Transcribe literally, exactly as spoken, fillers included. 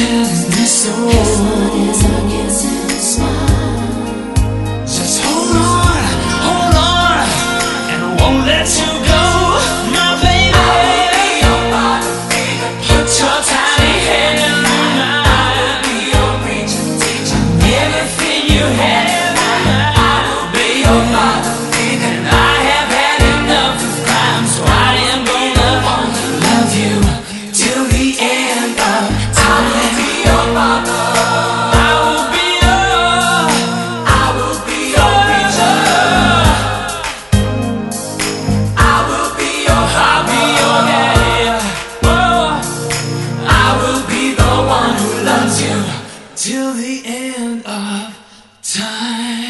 telling me so. As long as I kiss and smile, Just hold on, hold on, and I won't let you go, my baby. I will be your bottom feeder. Put your tiny hand in mine. I will be your preacher, teacher. Everything you have, I will be your bottom feeder. and I have had enough of crime, so I am gonna love you till the end of I will be your mama. I will be your, I will be your preacher. I will be your I'll be your daddy. Oh, I will be the one who loves you till the end of time.